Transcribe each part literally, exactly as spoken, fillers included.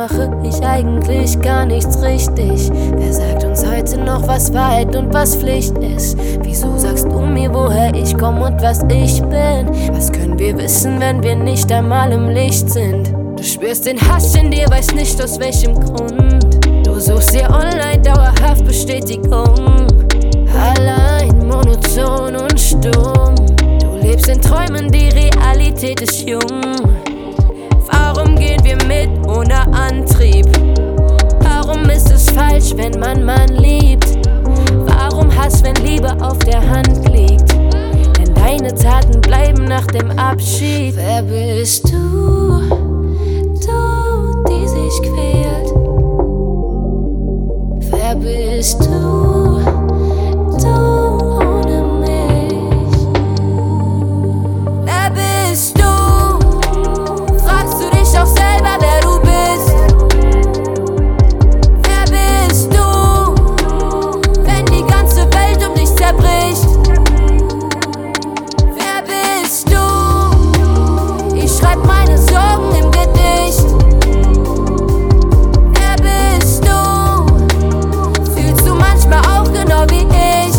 mache ich eigentlich gar nichts richtig? Wer sagt uns heute noch, was Wahrheit und was Pflicht ist? Wieso sagst du mir, woher ich komm und was ich bin? Was können wir wissen, wenn wir nicht einmal im Licht sind? Du spürst den Hass in dir, weißt nicht aus welchem Grund. Du suchst dir online dauerhaft Bestätigung. Allein, monoton und stumm. Du lebst in Träumen, die Realität ist jung. Warum gehen wir mit ohne Antrieb? Warum ist es falsch, wenn man Mann liebt? Warum Hass, wenn Liebe auf der Hand liegt? Denn deine Taten bleiben nach dem Abschied. Wer bist du? Du, die sich quält. Wer bist du? Du ohne mich. Wer bist du? Fragst du dich auch selber, wer du bist? Wer bist du, wenn die ganze Welt um dich zerbricht? Wer bist du? Ich schreib meine Sorgen im Gedicht. Wer bist du? Fühlst du manchmal auch genau wie ich?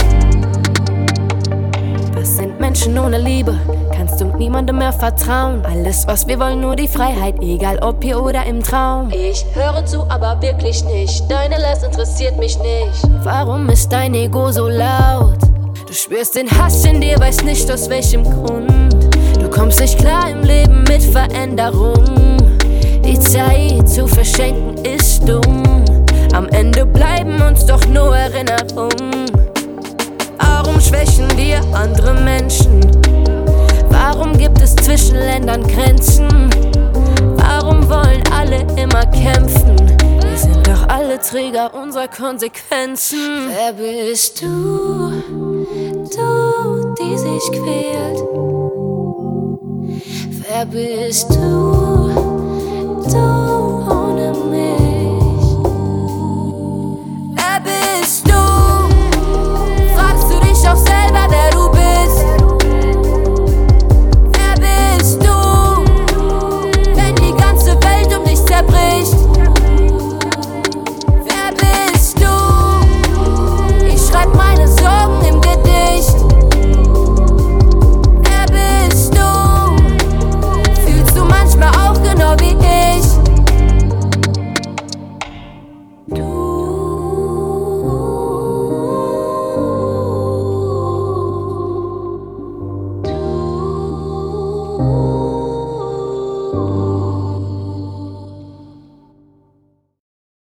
Was sind Menschen ohne Liebe? Kannst du niemandem mehr vertrauen? Alles, was wir wollen, nur die Freiheit, egal ob hier oder im Traum. Ich höre zu, aber wirklich nicht. Deine Last interessiert mich nicht. Warum ist dein Ego so laut? Du spürst den Hass in dir, weißt nicht aus welchem Grund. Du kommst nicht klar im Leben mit Veränderung. Die Zeit zu verschenken ist dumm. Am Ende bleiben uns doch nur Erinnerungen. Warum schwächen wir andere Menschen? Warum gibt es zwischen Ländern Grenzen? Warum wollen alle immer kämpfen? Wir sind doch alle Träger unserer Konsequenzen. Wer bist du? Du, die sich quält. Wer bist du? Du ohne mich. Wer bist du? Fragst du dich auch selber, wer du bist? Wer bist du, wenn die ganze Welt um dich zerbricht? Wer bist du? Ich schreib meine Sorgen im Gedicht. Wer bist du? Fühlst du manchmal auch genau wie ich? Du Ooh.